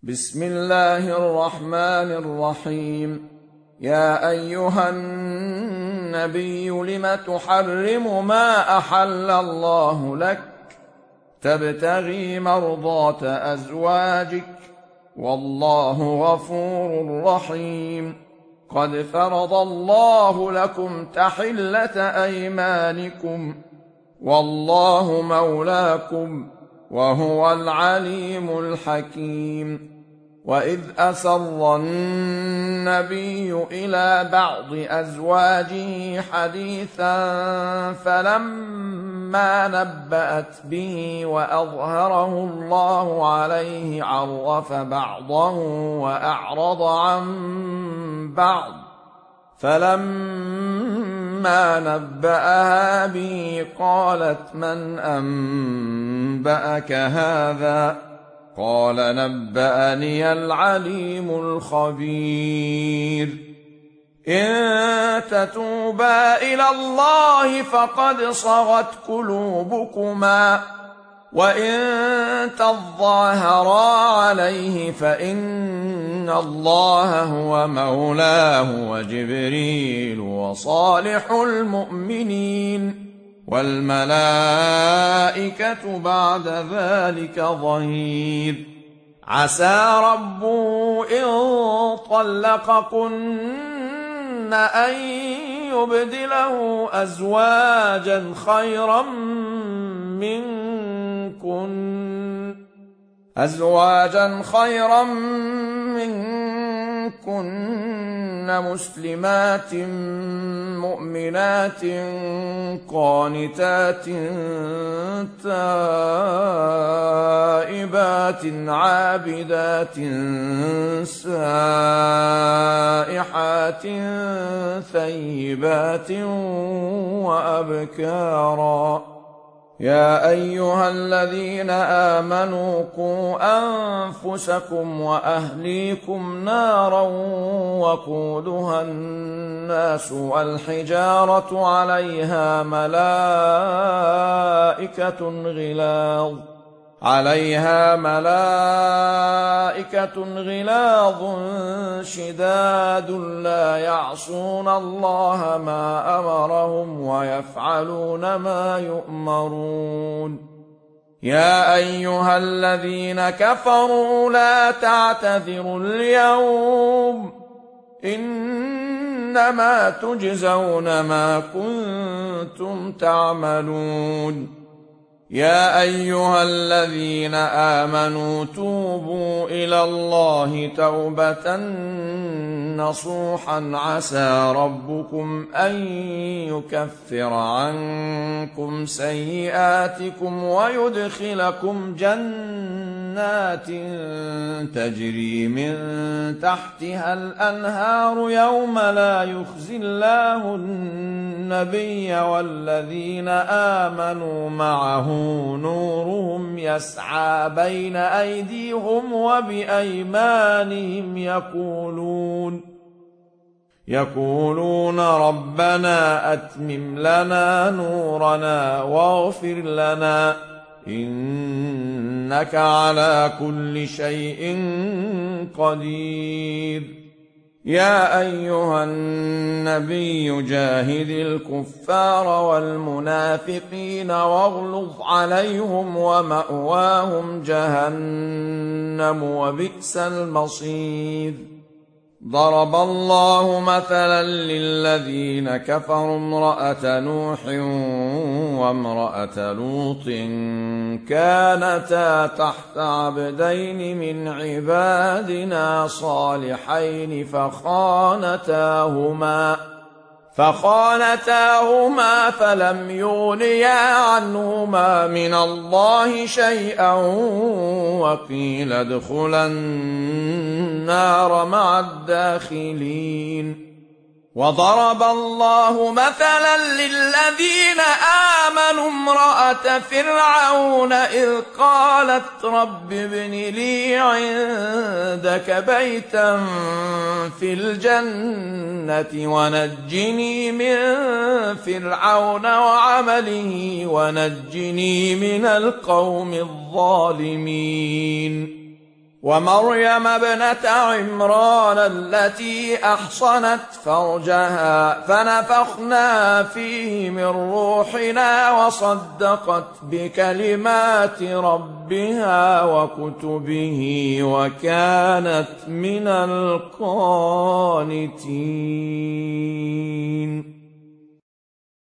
بسم الله الرحمن الرحيم. يا أيها النبي لم تحرم ما أحل الله لك تبتغي مرضات أزواجك والله غفور رحيم. قد فرض الله لكم تحلة أيمانكم والله مولاكم وهو العليم الحكيم. وإذ أسر النبي إلى بعض أزواجه حديثا فلما نبأت به وأظهره الله عليه عرف بعضه وأعرض عن بعض، فلما نبأها به قالت من أنبأك هذا؟ قال نبأني العليم الخبير. إن تتوبا إلى الله فقد صغت قلوبكما وإن تظاهرا عليه فإن الله هو مولاه وجبريل وصالح المؤمنين والملائكة بعد ذلك ظهير. عسى ربه إن طلقكن أن يبدله أزواجا خيرا منكن مسلمات مؤمنات قانتات تائبات عابدات سائحات ثيبات وأبكارا. يا أيها الذين آمنوا قوا أنفسكم وأهليكم نارا وقودها الناس والحجارة عليها ملائكة غلاظ شداد لا يعصون الله ما أمرهم ويفعلون ما يؤمرون. يا أيها الذين كفروا لا تعتذروا اليوم إنما تجزون ما كنتم تعملون. يا أيها الذين آمنوا توبوا إلى الله توبة نصوحا عسى ربكم أن يكفر عنكم سيئاتكم ويدخلكم جنات تجري من تحتها الأنهار يوم لا يخزي الله النبي والذين آمنوا معه نورهم يسعى بين أيديهم وبأيمانهم يقولون ربنا أتمم لنا نورنا واغفر لنا إنك على كل شيء قدير. يا أيها النبي جاهد الكفار والمنافقين واغلظ عليهم ومأواهم جهنم وبئس المصير. ضرب الله مثلا للذين كفروا امرأة نوح وامرأة لوط كانتا تحت عبدين من عبادنا صالحين فخانتاهما فلم يغنيا عنهما من الله شيئا وقيل ادخلا النار مع الداخلين. وضرب الله مثلا للذين آمنوا امرأة فرعون إذ قالت رب ابن لي عندك بيتا في الجنة ونجني من فرعون وعمله ونجني من القوم الظالمين. ومريم ابنة عمران التي أحصنت فرجها فنفخنا فيه من روحنا وصدقت بكلمات ربها وكتبه وكانت من القانتين.